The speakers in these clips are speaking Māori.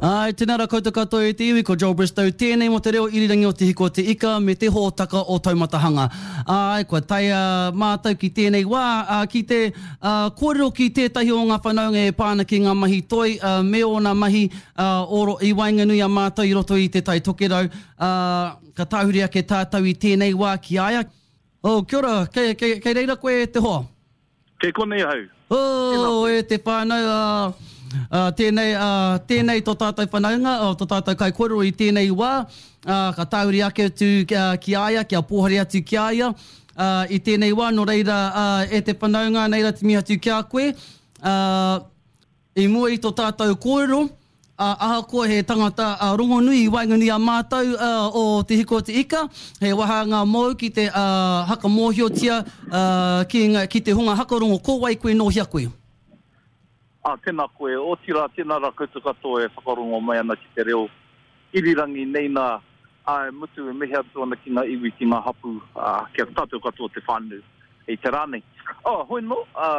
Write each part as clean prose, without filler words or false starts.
Ai, tēnā rā koutou katoa e te iwi, ko Joel Bristow, tēnei mo te reo irirangi o te hiko te ika me te hōtaka o taumatahanga. Ai, kua taia mātou ki tēnei wā, ki te kōrero ki tētahi o ngā whanaunga e pāna ki ngā mahi toi, me o ngā mahi oro i wainganui a mātou i roto i te tai tokerau, ka tāhuri ake tātou i tēnei wā ki aia. Kia ora, kei reira koe te hoa? Kei konei hau. E te whānau, tēnei tō tātou whanaunga, tō tātou kai kōrero i tēnei wā, ka tāuri ake atu ki aia, kia pōhari atu ki aia, i tēnei wā, no reira e te whanaunga, neira te miha atu kia koe, i mua i tō tātou kōrero, aha koe he tangata rongo nui i waingani a mātou o te hiko te ika, he wahanga mou ki te haka mōhiotia ki te hunga hakarongo kōwai koe no hia koe. Tēnā koe, o tira, tēnā rā koutou katoa e whakarongo mai ana ki te reo irirangi nei nā mutu e mehe atu ana ki ngā iwi, ki ngā hapu, kia tātou katoa te whānau, e te rānei. Hoi no,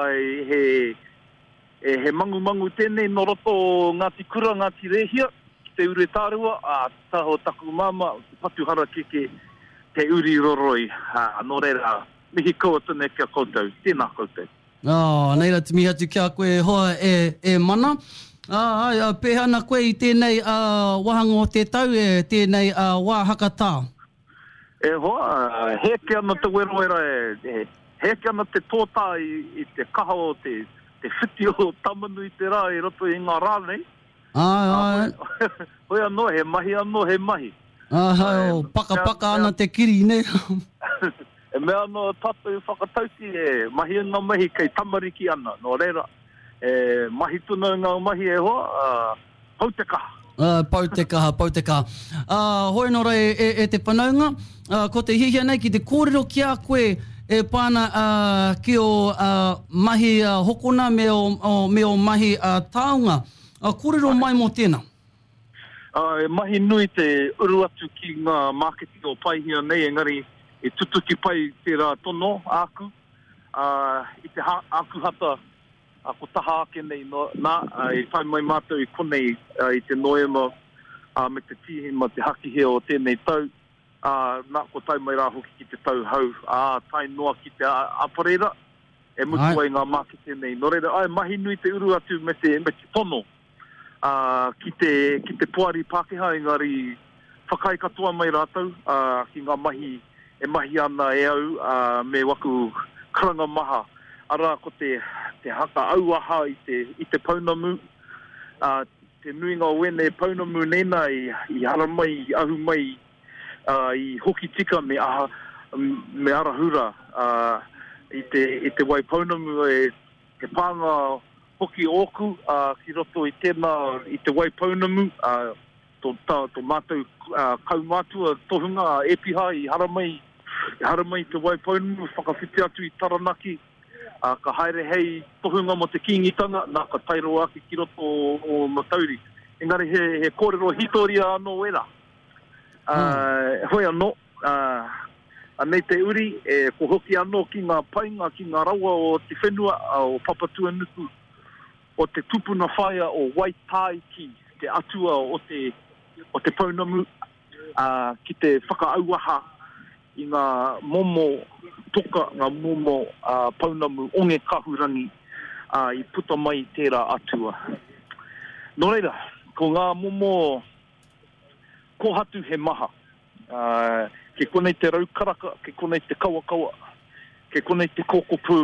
he mangu tēnei no roto Ngāti Kura, Ngāti Rehia, ki te ure tārua, taho taku mama, te patuhara keke, te uri roroi, no reira, mihi koa tēnei kia koutou, tēnā koutou. Neira te mihi atu kia koe hoa e mana. Pehana koe i tēnei wahanga o te tau, tēnei wā hakatā. E hoa, heke ana te weroera, heke ana te tōtā i te kaha o te whiti o tamanu i te rā i roto i ngā rānei. Hoi anō, he mahi anō, he mahi. Paka ana te kiri, ne? E mea no tātou whakatauki mahi ngā mahi kei tamariki ana, no reira. Mahi tuna ngā mahi e hoa, pautekaha. Pautekaha. Hoi no rei e te whanaunga, ko te hihia nei ki te kōrero ki a koe e pāna ki o mahi hokona me o mahi taonga. Kōrero mai mō tēnā? Mahi nui te uru atu ki ngā marketing o paihia nei, engari, e tutuki pai tērā tono āku, i te āku hata, ko taha ake nei i whai mai mātou i konei i te noema me te tihima, te hakihe o tēnei tau, nā ko tai mai rā hoki ki te tau hau, tai noa ki te aparera, e mutu ai ngā mākete nei. No reira, mahi nui te uru atu me te tono, ki te puari Pākehā, engari whakai katoa mai rātou, ki ngā mahi, e mahi ana e au me waku karanga maha. Ara ko te haka auaha i te paunamu, te nui ngā wene paunamu nena i hara mai, i ahu mai, i hoki tika me arahura. I te wai paunamu te pānga hoki oku, ki roto i tēnā i te wai paunamu, tō mātou kaumātua tohunga epiha i hara mai te wai paunamu, whakawhiti atu i Taranaki, ka haere hei tohunga mo te kingitanga, nā ka tairo ake ki roto o Matauri. Engari he kōrero hitoria anō era. Hoi anō, anei te uri, ko hoki anō ki ngā painga, ki ngā rawa o te whenua, o Papatuanuku, o te tupuna whaia o Waitaiki, te atua o te paunamu, ki te whakaauaha i ngā momo toka, ngā momo paunamu onge kahurangi i puta mai tērā atua. No reira, ko ngā momo kohatu he maha. Ke konei te raukaraka, ke konei te kawakawa, ke konei te kokopū,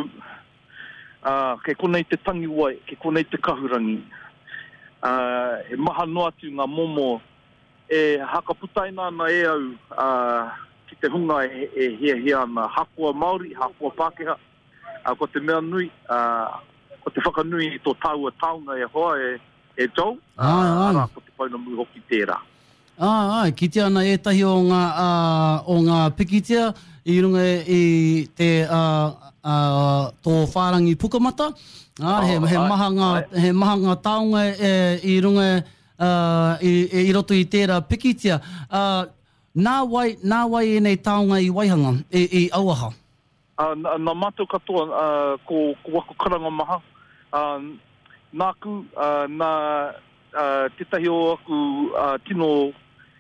ke konei te tangiwai, ke konei te kahurangi. E maha no atu ngā momo e hakaputaina ana e au ki te hunga e hia ana hakua Māori, hakua Pākehā, ko te mea nui, ko te whakanui i tō tāua taunga e hoa e Joel, ara ko te paunamu hoki tērā. Ki te ana e tahi o ngā pikitia i runga i te tō whārangi pukamata. He maha ngā taonga i runga i roto i tērā pikitia. Nā wai e nei taonga i Waihanga, i Auaha? Nā mātou katoa, ko wako karanga maha. Nāku, tetahi o aku tino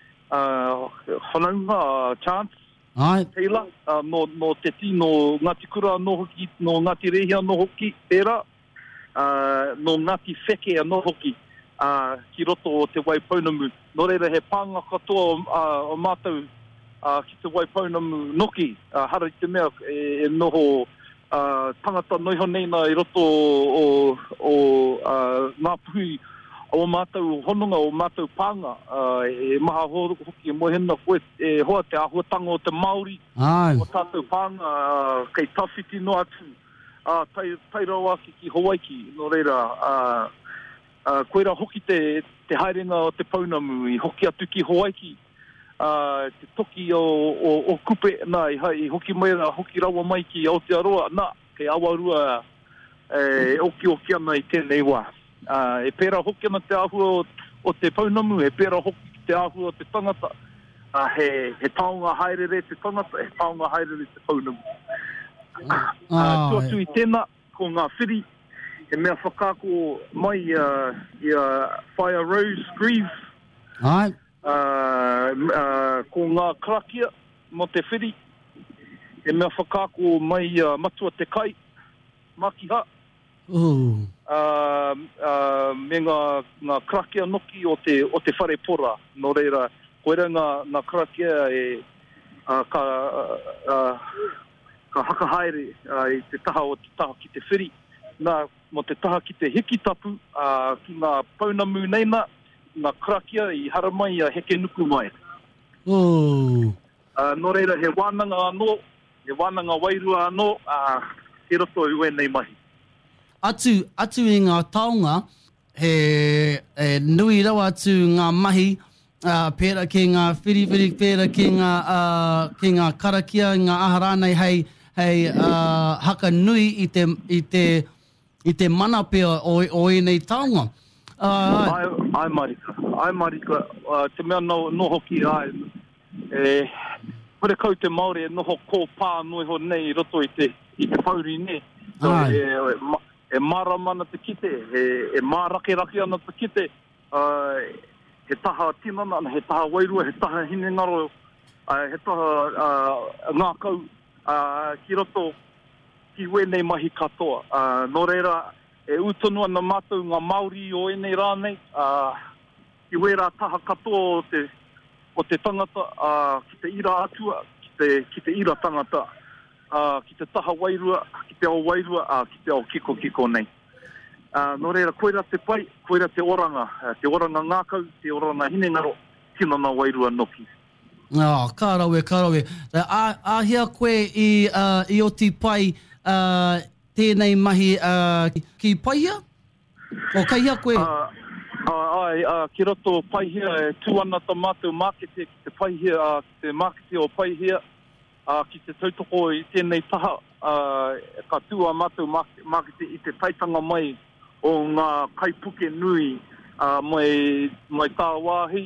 whanaunga chance. Ai. Teila, no te tino Ngāti Kura no hoki, no Ngāti Rehia no hoki, pera, no Ngāti Wheke no hoki, ki roto o te Waipounamu. No reira he pānga katoa o mātou ki te Waipounamu noki, hara i te mea e noho tangata noiho neina i roto o ngā puhi o mātou hononga, o mātou pānga, e maha hoki e mohena koe e hoa te ahuatanga o te Māori, o tātou pānga, kei tawhiti no atu, tai rau aki ki Hawaii, no reira, koeira hoki te haerenga o te Pounamu, i hoki atu ki Hawaii, te toki o kupe, nā, i hoki meira, hoki rawa mai ki Aotearoa, nā, kei awarua e oki ana i tēnei wā. E pēra hoki ana te ahua o te Pounamu, e pēra hoki te ahua o te tangata, he taonga haerere te tangata, he taonga haerere te Pounamu. Tuatu i tēnā, ko ngā whiri, e mea whakako mai i Fire Rose Grieve. Ai. Ko ngā karakia mo te whiri, e mea whakako mai matua te kai, makiha. Me ngā karakia noki o te whare pora, no reira, koera ngā karakia e ka hakahaere i te taha o te taha ki te whiri, nā mo te taha ki te hiki tapu, ki ngā Pounamu neina, ngā karakia i haramai a heke nuku mai. No reira, he wānanga anō, he wānanga wairua anō, he roto i wēnei mahi. Atu i ngā taonga, he nui rawa atu ngā mahi, pēra ki ngā whiriwhiri, pēra ki ngā karakia, ngā aharānei hei haka nui i te mana pēr o enei taonga. Ai marika, te mea no hoki ai, pere kau te Māori e noho kō pā noiho nei i roto i te pauri ne. E marama ana te kite, e mārake-rake ana te kite, he taha tinana, he taha wairua, he taha hinengaro, he taha ngākau, ki roto ki wēnei mahi katoa. No reira, e utonu ana mātou ngā Māori o enei rānei, ki wērā taha katoa o te tangata, ki te ira atua, ki te ira tangata, ki te taha wairua, ki te ao wairua, ki te ao kiko nei. No reira, koera te pai, koera te oranga ngākau, te oranga hinengaro, tinana wairua noki. Ka rawe. Ahia koe i o te pai tēnei mahi ki paihia? O kaihia koe? Ki roto paihia, e tūana ta mātou mākete, ki te paihia, ki te mākete o paihia, ki te tautoko i tēnei taha, ka tua mātou mākete i te taitanga mai o ngā kaipuke nui mai tā wāhi.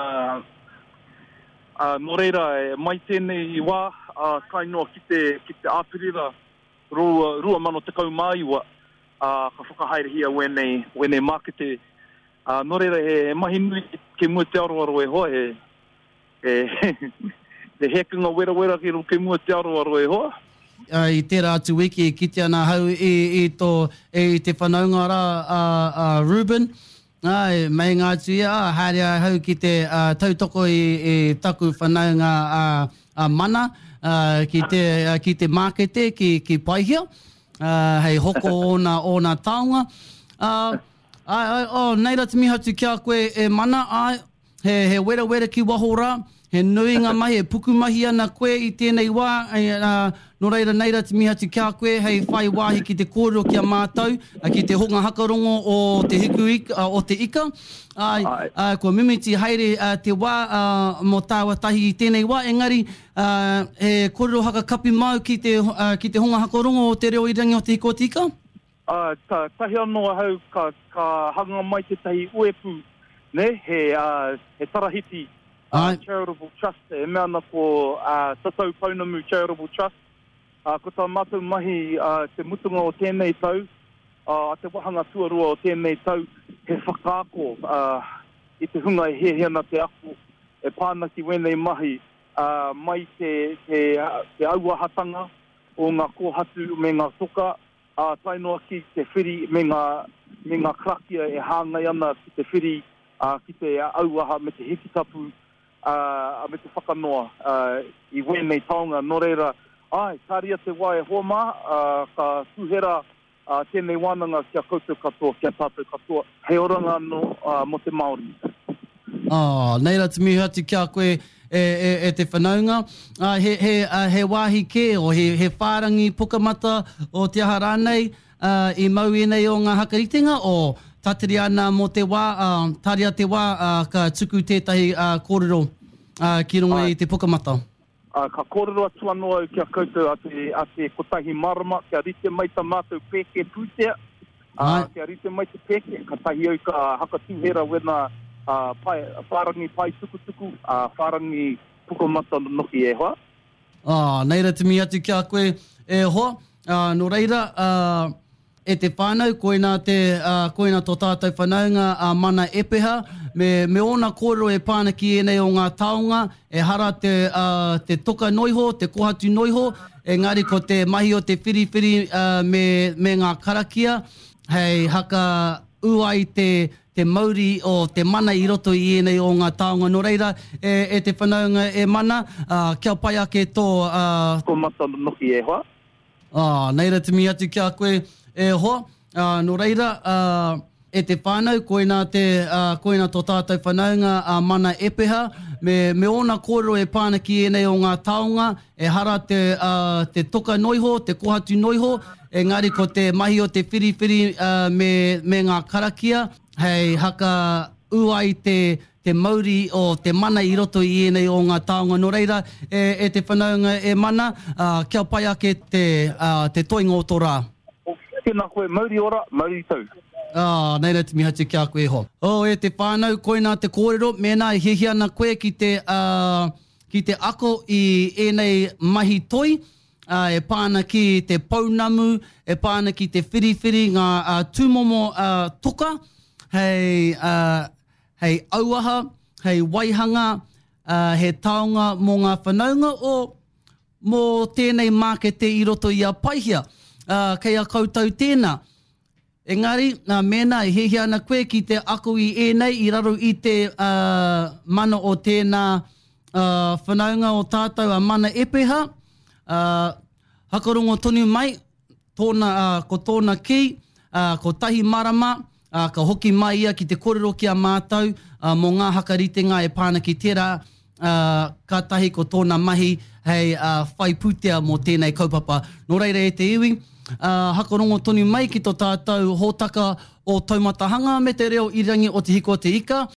No reira, mai tēnei wā, kainoa ki te āpirira rua mano te kaumāiwa, ka whakahaerehia wēnei mākete. No reira, he mahi nui ke mua te aroaro e hoa, he hekunga wera ki ro ke mua te aroaro e hoa. I tērā atu wiki, ki te ana hau i te whanaunga rā Ruben. Mei ngā tuia, haere hau ki te tautoko i taku whanaunga mana, ki te mākete, ki paihia, hei hoko o nā taonga. Nei rā te miha tu kia koe e mana, he wera ki waho rā, he nui ngā mahi, he puku mahi ana koe i tēnei wā, no reira nei rā te miha tu kia koe, hei whai wāhi ki te kōrero ki a mātou, ki te honga hakarongo o te hiku o te ika. Ko mimiti haere te wā mo tāua tahi i tēnei wā, engari he kōrero haka kapi mau ki te honga hakarongo o te reo i rangi o te hiko o te ika? Tahi anō hau ka hanga mai te tahi uepu, ne, he tarahiti, Charitable Trust, e mea ana ko Tatau Pounamu Charitable Trust. Ko tā mātou mahi te mutunga o tēnei tau, a te wahanga tuarua o tēnei tau, he whakaako i te hunga e heheana te aku, e pānaki wenei mahi mai te auahatanga o ngā kōhatu me ngā toka, tainoa ki te whiri me ngā krakia e hāngai ana ki te whiri, ki te auaha me te hikitapu, me te whakanoa i wenei taonga. Nō reira, tāria te wae homa, ka tuhera tēnei wānanga kia koutou katoa, kia tātou katoa. Hei oranga no mo te Māori. Neira te mihi atu kia koe e te whanaunga. He wāhi ke o he whārangi pukamata o te aha rānei i mau nei o ngā hakaritenga o tatiri ana mo te wā, tāria te wā ka tuku tētahi kōrero ki runga i te pukamata. Ka kōrero atu anoa kia koutou a te kotahi marama, kia rite mai ta mātou pēke pūtea, kia rite mai te pēke, ka tahi au ka haka tūhera wena whārangi pai tukutuku, whārangi pukamata noki e hoa. Neira te mi atu kia koe e hoa. Nō reira, e te whānau, koina tō tātou whanaunga mana epeha, me ona kōrero e pānaki enei o ngā taonga, e hara te toka noiho, te kohatu noiho, engari ko te mahi o te whiriwhiri me ngā karakia, hei haka uai te mauri o te mana i roto i enei o ngā taonga. Nō reira, e te whanaunga e mana, kia pai ake tō... Pukamata noki e hoa. Neira te mi atu kia koe e hoa. Nō reira, e te whānau, koina tō tātou whanaunga mana epeha, me ona kōrero e pānaki enei o ngā taonga, e hara te toka noiho, te kohatu noiho, engari ko te mahi o te whiriwhiri me ngā karakia, hei haka uai te mauri o te mana i roto i enei o ngā taonga. Nō reira, e te whanaunga e mana, kia pai ake te toinga o tō rā. Tēnā koe, mauri ora, mauri tau. Neira te miha te kia koe ho. E te whānau, koina te kōrero, mēnā e hehiana koe ki te ako i enei mahi toi, e pāna ki te paunamu, e pāna ki te whiriwhiri, ngā tūmomo toka, hei auaha, hei waihanga, he taonga mō ngā whanaunga mō tēnei mākete i roto i a paihia. Kei a koutou tēnā. Engari, mēnā e hehiana koe ki te ako i enei i raro i te mana o tēnā whanaunga o tātou a mana epeha. Hakarongo tonu mai, ko tōna ki, ko tahi marama, ka hoki mai ia ki te kōrero ki a mātou, mō ngā hakaritenga e pānaki tērā, ka tahi ko tōna mahi, hei whai pūtea mō tēnei kaupapa. Nō reira e te iwi, hakarongo tonu mai ki tō tātou hōtaka o taumatahanga me te reo irangi o te hiko o te ika.